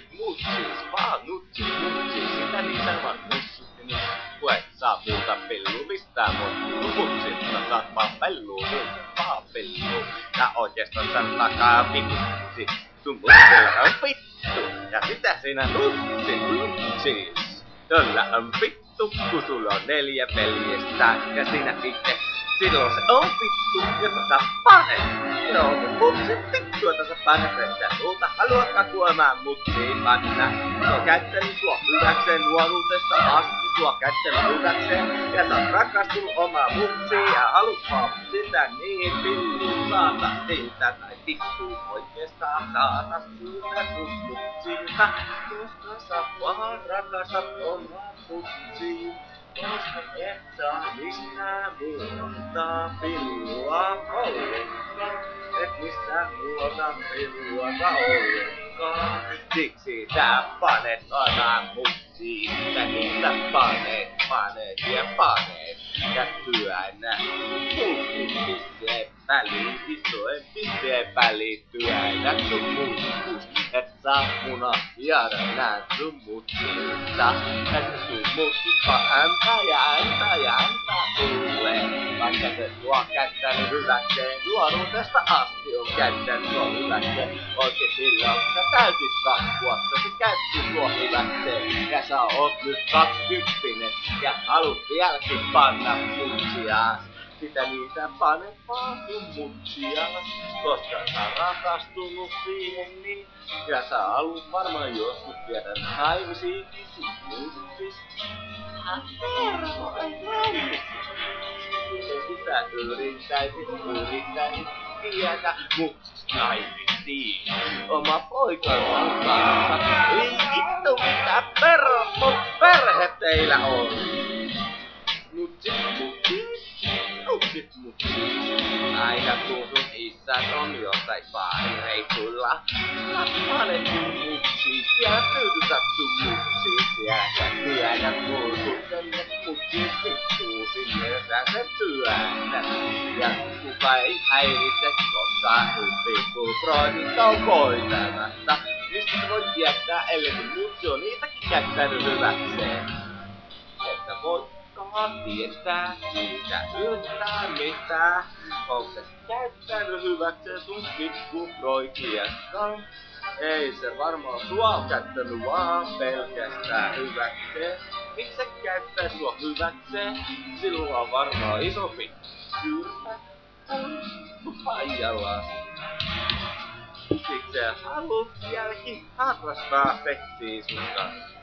mutsis, vaan nutsis, sitä niitä vaan nussutti, niin puhet saa muuta pellu, mistään mun mutsista saat vaan pellu, vaan pellu. Ja oikeastaan sän takaa vitsi, sun mutsilla on vittu, ja mitä sinä nutsis? Töllä on vittu, kun sulla on 4 veljestä, ja sinä itse, silloin se on vittu, jota sä panet. Joo, mutsi vittua tässä panet, että sulta haluatkaan kuolemaan mutsiin panna. Se on käyttänyt sua hyväkseen nuoruudesta asti, sua käyttänyt hyväkseen, ja sä oot rakastunut omaa mutsiin, ja haluat vaan sitä niin pilluun saata siltä, tai vittu oikeestaan saata siltä sun mutsilta, koska sä vaan rakastat omaa mutsiin. Koska et saa mistään muuta pillua ollenkaan, et mistään muuta pillua ollenkaan. Siksi sä panet omaan mutsiin, sä niitä panet ja työnnä pulkkupisteen väliin, isoen pisteen väliin työnnä sun muskus. Et saa munahjada nää sun mutsilta, et sun mutsilta antaa sulle. Vaikka se sua käyttänyt hyväkseen, nuoruudesta asti on käyttänyt sua hyväkseen. Oikein silloin sä täytit 2 vuotta, se käytti sua hyväkseen. Ja sä oot nyt 20 ja haluut vieläkin panna mutsiaas. Sitä niitä panet vaan sun mutsiaas, koska sä rakastunut siihen niin. Ja sä haluut varmaan joskus viedä naimisiinkin sun mutsis. Perho, ei naimisiin. Sitä yrittäisit viedä mutsis naimisiin. Oma poikansa kanssa. Ei vittu mitä perhe teillä on. Mutsis. Aina kun sun isät on jossain baarireissuilla. Panet sun mutsiin, siellä tyytytät sun mutsiin. Siellä sä työnnät mulkuten, et mutsiin vittuu sinne sä sen työnnät. Ja kuka ei häiritse, koska vittu Freudit on voitamassa. Mistä sä voit tietää, ellei sun mutsi on niitäkin käyttänyt hyväkseen. Että voit tietää siitä yhtään mitään. Onko se käyttänyt hyväkseen sun pikku Freudiekaan? Ei se varmaan sua on käyttänyt vaan pelkästään hyväkseen. Miksi se käyttää sua hyväkseen? Sinulla on varmaan isompi kyrpä kuin Paijalassa. Siksi sä haluut vieläkin harrastaa seksiä sun kanssa.